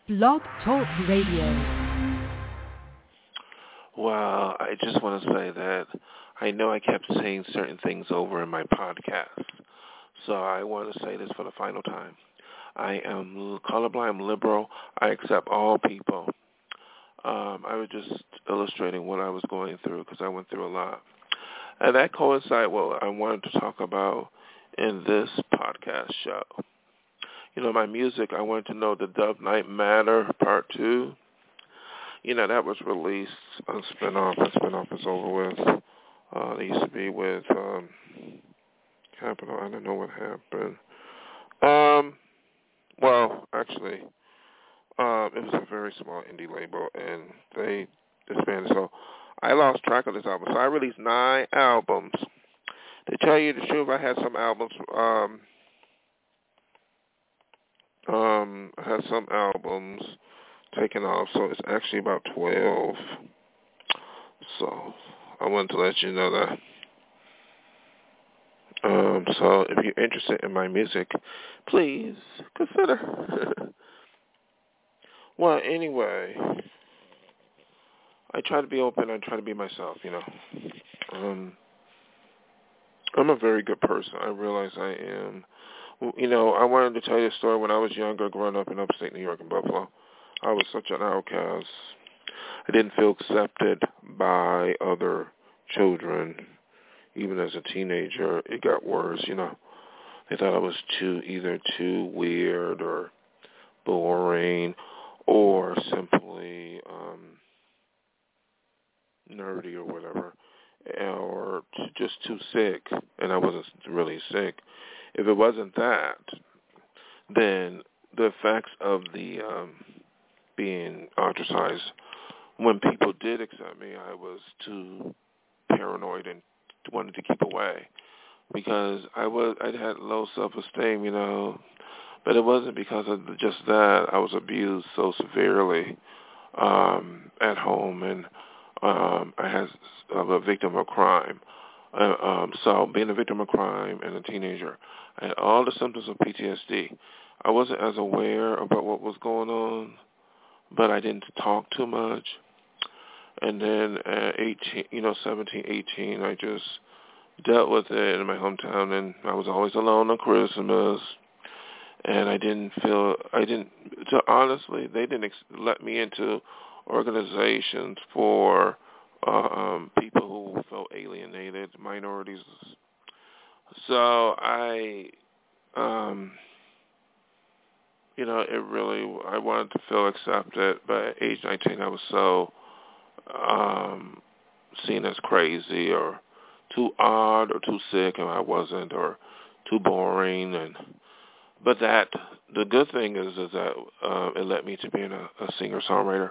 Blog Talk Radio. Well, I just want to say that I know I kept saying certain things over in my podcast, so I want to say this for the final time. I am colorblind, I'm liberal, I accept all people. I was just illustrating what I was going through because I went through a lot. And that coincides what I wanted to talk about in this podcast show. You know, my music, I wanted to know the Dove Night Matter Part 2. You know, that was released on Spinoff. That Spinoff is over with. It used to be with Capitol. I don't know what happened. Well, actually, it was a very small indie label, and they disbanded. So I lost track of this album. So I released 9 albums. To tell you the truth, I had some albums. I had some albums taken off, so it's actually about 12. So I wanted to let you know that. So if you're interested in my music, please consider. Well, anyway, I try to be open. I try to be myself, you know. I'm a very good person. I realize I am. You know, I wanted to tell you a story when I was younger, growing up in upstate New York in Buffalo. I was such an outcast. I didn't feel accepted by other children. Even as a teenager, it got worse, you know. They thought I was either too weird or boring or simply nerdy or whatever, or just too sick, and I wasn't really sick. If it wasn't that, then the effects of the being ostracized, when people did accept me, I was too paranoid and wanted to keep away because I had low self-esteem, you know, but it wasn't because of just that. I was abused so severely at home, and I was a victim of crime. So being a victim of crime and a teenager, I had all the symptoms of PTSD. I wasn't as aware about what was going on, but I didn't talk too much. And then at 17, 18, I just dealt with it in my hometown, and I was always alone on Christmas. And honestly, they didn't let me into organizations for people who felt alienated, minorities. So I wanted to feel accepted, but at age 19, I was so seen as crazy or too odd or too sick, and I wasn't, or too boring. But the good thing is that it led me to being a singer-songwriter.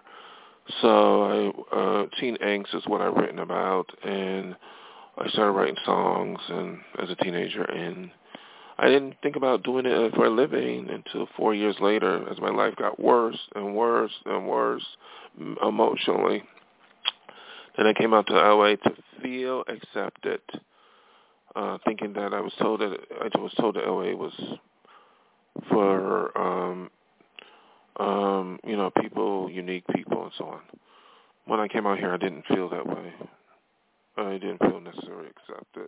So teen angst is what I've written about, and I started writing songs and as a teenager, and I didn't think about doing it for a living until 4 years later as my life got worse and worse and worse emotionally. Then I came out to LA to feel accepted, thinking that I was told that LA was for people, unique people, and so on. When I came out here, I didn't feel that way. I didn't feel necessarily accepted.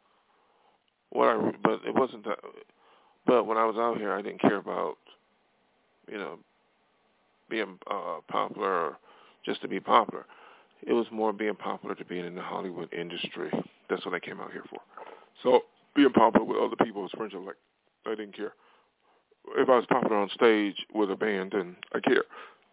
But it wasn't that. But when I was out here, I didn't care about, being popular or just to be popular. It was more being popular to being in the Hollywood industry. That's what I came out here for. So being popular with other people was friendship. Like, I didn't care. If I was popular on stage with a band, then I care.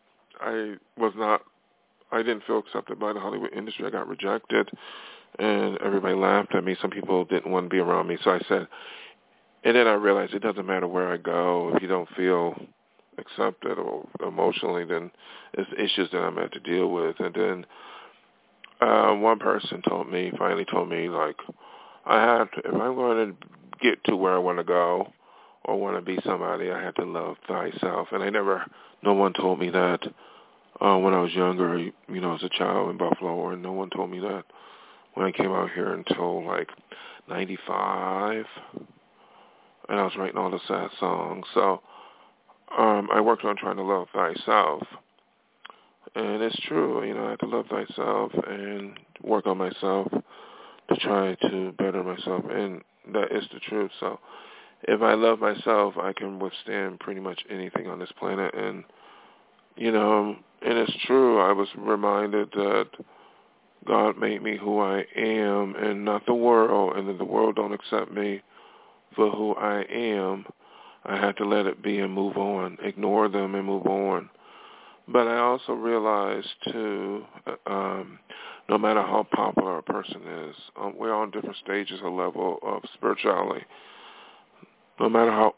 I didn't feel accepted by the Hollywood industry. I got rejected, and everybody laughed at me. Some people didn't want to be around me. So I said, and then I realized it doesn't matter where I go. If you don't feel accepted or emotionally, then it's issues that I'm at to deal with. And then one person finally told me, like, if I'm going to get to where I want to go or want to be somebody, I have to love thyself. And no one told me that when I was younger, as a child in Buffalo, or no one told me that when I came out here until, like, 95, and I was writing all the sad songs. So I worked on trying to love thyself. And it's true, I have to love thyself and work on myself to try to better myself, and that is the truth. So if I love myself, I can withstand pretty much anything on this planet. And, and it's true, I was reminded that God made me who I am and not the world, and that the world don't accept me for who I am. I had to let it be and move on, ignore them and move on. But I also realized, too, no matter how popular a person is, we're on different stages or level of spirituality. No matter how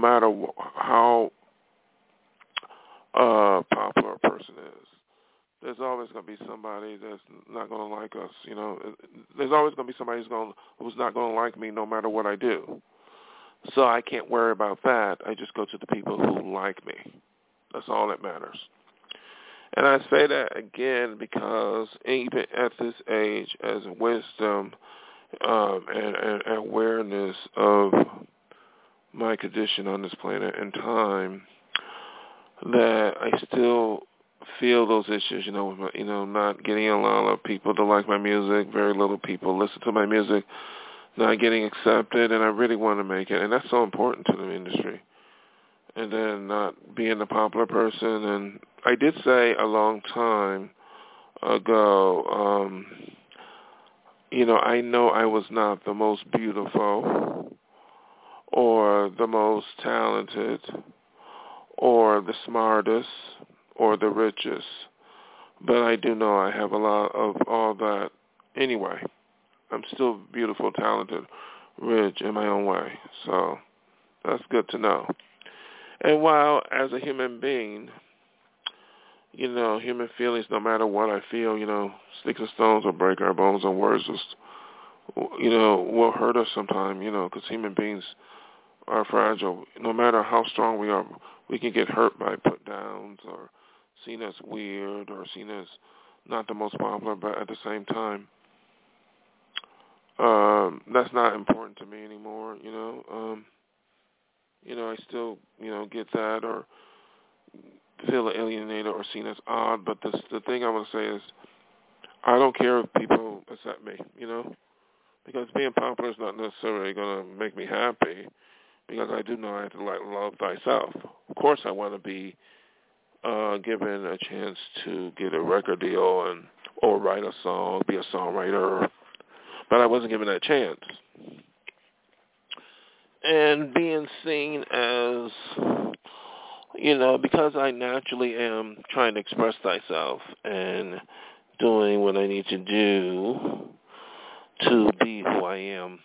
popular a person is, there's always going to be somebody that's not going to like us. There's always going to be somebody who's not going to like me, no matter what I do. So I can't worry about that. I just go to the people who like me. That's all that matters. And I say that again because even at this age, as wisdom and awareness of my condition on this planet and time, that I still feel those issues, not getting a lot of people to like my music, very little people listen to my music, not getting accepted, and I really want to make it. And that's so important to the industry. And then not being a popular person. And I did say a long time ago, I know I was not the most beautiful or the most talented or the smartest or the richest, but I do know I have a lot of all that anyway. I'm still beautiful, talented, rich in my own way. So that's good to know. And while as a human being, human feelings, no matter what I feel, sticks and stones will break our bones, and words just, will hurt us sometime, because human beings are fragile. No matter how strong we are, we can get hurt by put downs or seen as weird or seen as not the most popular, but at the same time, that's not important to me anymore, I still, get that or feel alienated or seen as odd, but the thing I want to say is I don't care if people accept me, because being popular is not necessarily going to make me happy, because I do know I have to love thyself. Of course I want to be given a chance to get a record deal or write a song, be a songwriter, but I wasn't given that chance. And being seen as, because I naturally am trying to express thyself and doing what I need to do to be who I am,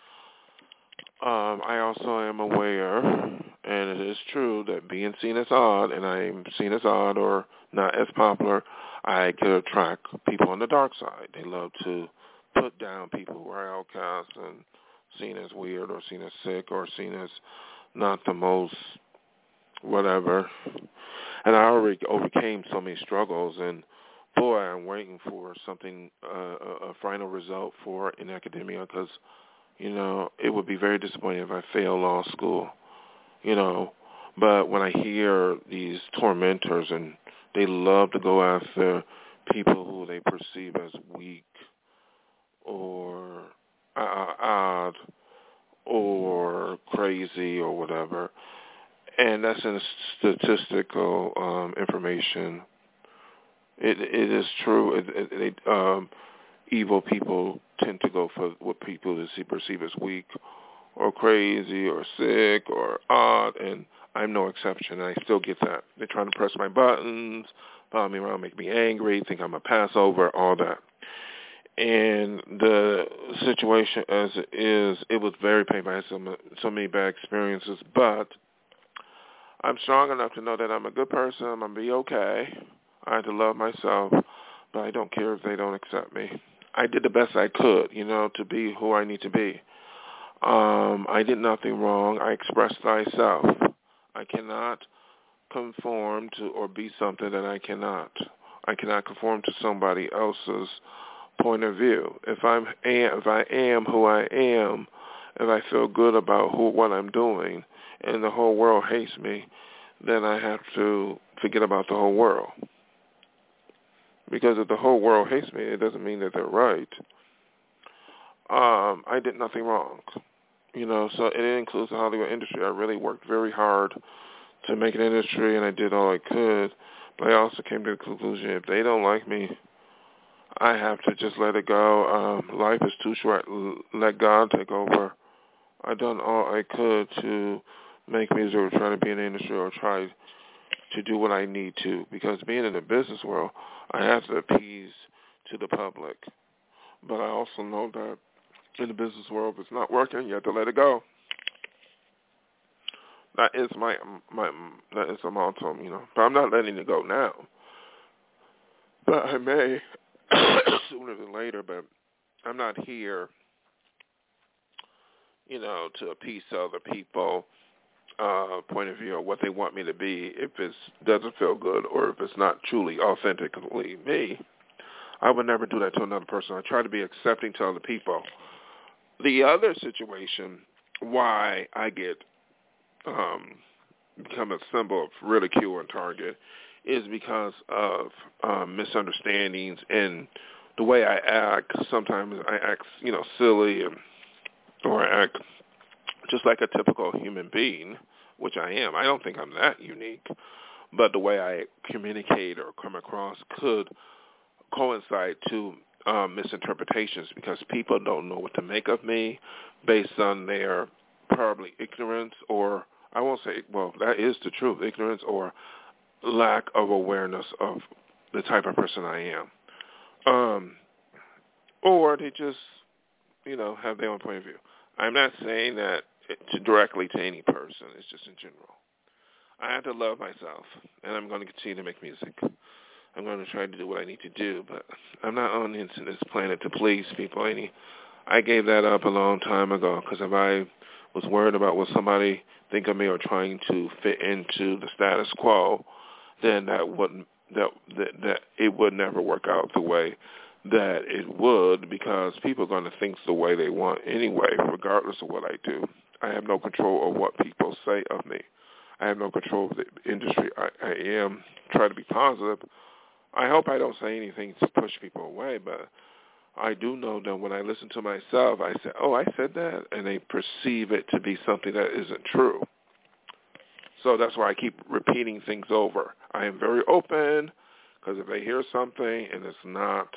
I also am aware, and it is true, that being seen as odd, and I'm seen as odd or not as popular, I could attract people on the dark side. They love to put down people who are outcasts and seen as weird or seen as sick or seen as not the most whatever. And I already overcame so many struggles, and boy, I'm waiting for something, a final result for in academia, because, it would be very disappointing if I fail law school, But when I hear these tormentors, and they love to go after people who they perceive as weak or odd or crazy or whatever, and that's in statistical information. It is true. Evil people tend to go for what people perceive as weak or crazy or sick or odd, and I'm no exception. I still get that. They're trying to press my buttons, follow me around, make me angry, think I'm a passover, all that. And the situation as it is, it was very painful. I had so many bad experiences, but I'm strong enough to know that I'm a good person. I'm going to be okay. I have to love myself, but I don't care if they don't accept me. I did the best I could, to be who I need to be. I did nothing wrong. I expressed thyself. I cannot conform to or be something that I cannot. I cannot conform to somebody else's point of view. If I am who I am, if I feel good about what I'm doing, and the whole world hates me, then I have to forget about the whole world. Because if the whole world hates me, it doesn't mean that they're right. I did nothing wrong. So it includes the Hollywood industry. I really worked very hard to make an industry, and I did all I could. But I also came to the conclusion, if they don't like me, I have to just let it go. Life is too short. Let God take over. I done all I could to make music or try to be in the industry or try to do what I need to. Because being in the business world, I have to appease to the public. But I also know that in the business world, if it's not working, you have to let it go. That is that is a motto, But I'm not letting it go now. But I may sooner than later. But I'm not here, to appease other people. Point of view or what they want me to be. If it doesn't feel good or if it's not truly authentically me, I would never do that to another person. I try to be accepting to other people. The other situation why I get become a symbol of ridicule and target is because of misunderstandings and the way I act. Sometimes I act, silly, or I act just like a typical human being, which I am. I don't think I'm that unique, but the way I communicate or come across could coincide to misinterpretations because people don't know what to make of me based on their probably ignorance or, I won't say, well, that is the truth, ignorance or lack of awareness of the type of person I am. Or they just, have their own point of view. I'm not saying that directly to any person. It's just in general. I have to love myself, and I'm going to continue to make music. I'm going to try to do what I need to do, but I'm not on this planet to please people. I gave that up a long time ago because if I was worried about what somebody think of me or trying to fit into the status quo, then that it would never work out the way that it would because people are going to think the way they want anyway, regardless of what I do. I have no control over what people say of me. I have no control of the industry I am. Try to be positive. I hope I don't say anything to push people away, but I do know that when I listen to myself, I say, oh, I said that, and they perceive it to be something that isn't true. So that's why I keep repeating things over. I am very open because if they hear something and it's not,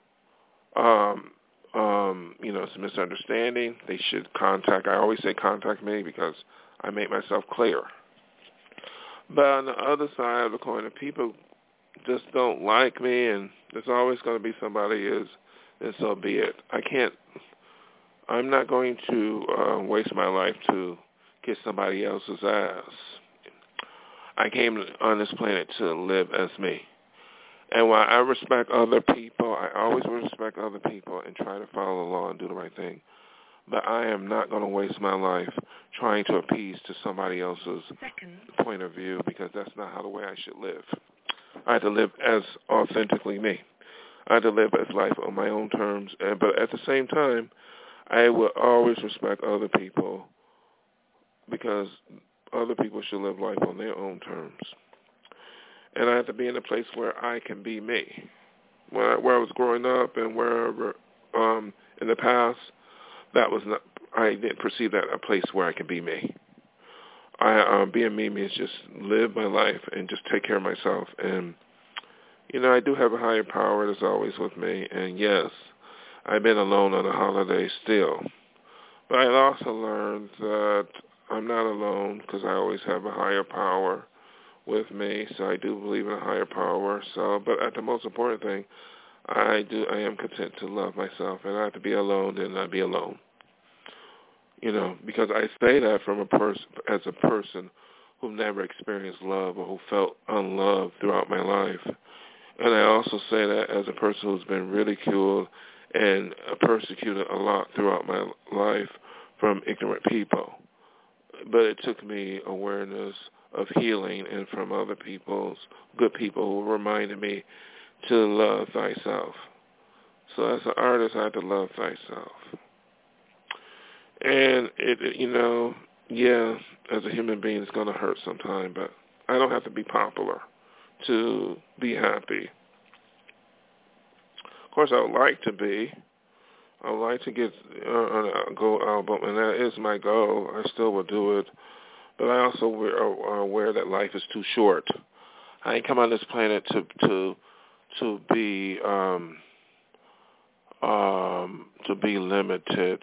it's a misunderstanding, they should I always say contact me because I make myself clear. But on the other side of the coin, if people just don't like me and there's always going to be somebody and so be it. I'm not going to waste my life to kiss somebody else's ass. I came on this planet to live as me. And while I respect other people, I always will respect other people and try to follow the law and do the right thing. But I am not going to waste my life trying to appease to somebody else's point of view because that's not how the way I should live. I have to live as authentically me. I have to live as life on my own terms. But at the same time, I will always respect other people because other people should live life on their own terms. And I have to be in a place where I can be me. Where I was growing up and wherever in the past, I didn't perceive that a place where I can be me. Being me means just live my life and just take care of myself. And, I do have a higher power that's always with me. And, yes, I've been alone on a holiday still. But I also learned that I'm not alone because I always have a higher power with me. So I do believe in a higher power. But the most important thing, I am content to love myself. And I have to be alone, then I'd be alone. Because I say that as a person who never experienced love or who felt unloved throughout my life. And I also say that as a person who's been ridiculed and persecuted a lot throughout my life from ignorant people. But it took me awareness of healing and from other good people who reminded me to love thyself. So as an artist, I have to love thyself. And, as a human being, it's going to hurt sometime, but I don't have to be popular to be happy. Of course, I would like to be. I would like to get on a gold album, and that is my goal. I still will do it. But I also are aware that life is too short. I ain't come on this planet to be limited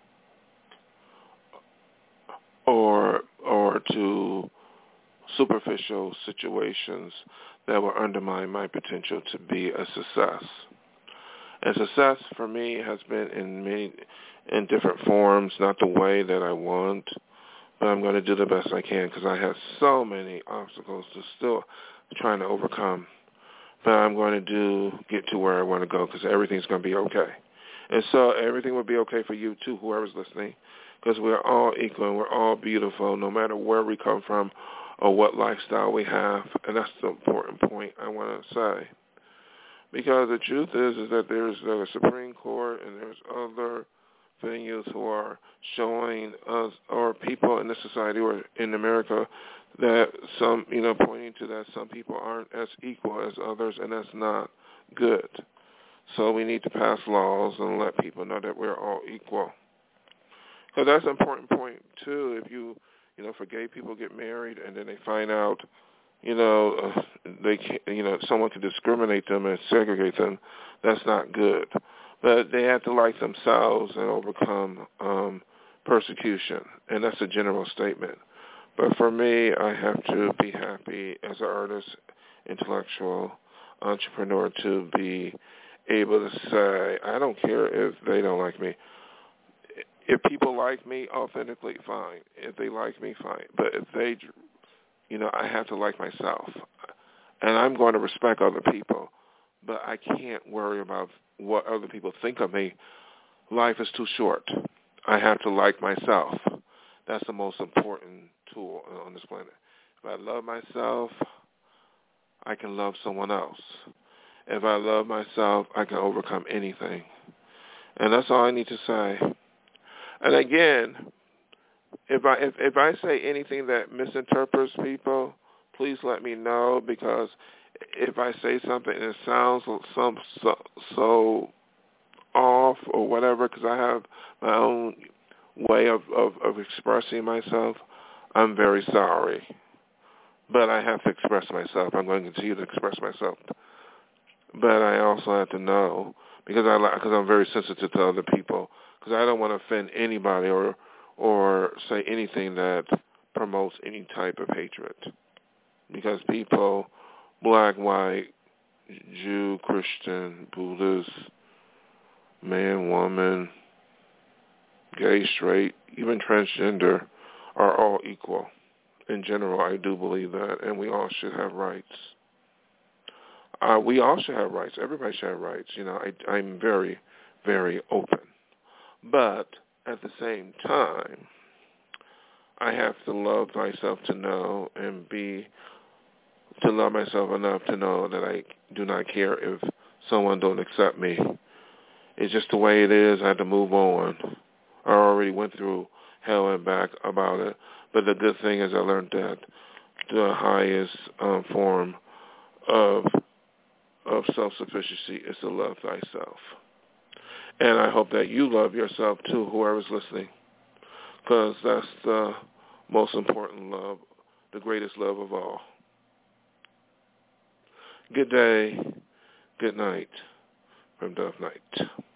or to superficial situations that will undermine my potential to be a success. And success for me has been in different forms, not the way that I want, but I'm going to do the best I can because I have so many obstacles to still trying to overcome. But I'm going to get to where I want to go because everything's going to be okay. And so everything will be okay for you too, whoever's listening, because we're all equal and we're all beautiful no matter where we come from or what lifestyle we have. And that's the important point I want to say. Because the truth is that there's the Supreme Court and there's other venues who are showing us or people in the society or in America that some, pointing to that some people aren't as equal as others, and that's not good. So we need to pass laws and let people know that we're all equal. So that's an important point, too. If for gay people get married and then they find out, they can't, someone can discriminate them and segregate them, that's not good. But they have to like themselves and overcome persecution, and that's a general statement. But for me, I have to be happy as an artist, intellectual, entrepreneur to be able to say, I don't care if they don't like me. If people like me authentically, fine. If they like me, fine. But if they, I have to like myself. And I'm going to respect other people, but I can't worry about what other people think of me. Life is too short. I have to like myself. That's the most important tool on this planet. If I love myself, I can love someone else. If I love myself, I can overcome anything. And that's all I need to say. And again, if I say anything that misinterprets people, please let me know, because if I say something and it sounds so off or whatever, because I have my own way of expressing myself, I'm very sorry. But I have to express myself. I'm going to continue to express myself. But I also have to know, because I'm very sensitive to other people, because I don't want to offend anybody or say anything that promotes any type of hatred. Because people, black, white, Jew, Christian, Buddhist, man, woman, gay, straight, even transgender, are all equal. In general, I do believe that, and we all should have rights. We all should have rights. Everybody should have rights. I'm very, very open. But at the same time, I have to love myself to know and to love myself enough to know that I do not care if someone don't accept me. It's just the way it is. I have to move on. I already went through hell and back about it. But the good thing is I learned that the highest form of self-sufficiency is to love thyself. And I hope that you love yourself too, whoever's listening, because that's the most important love, the greatest love of all. Good day, good night from Dove Night.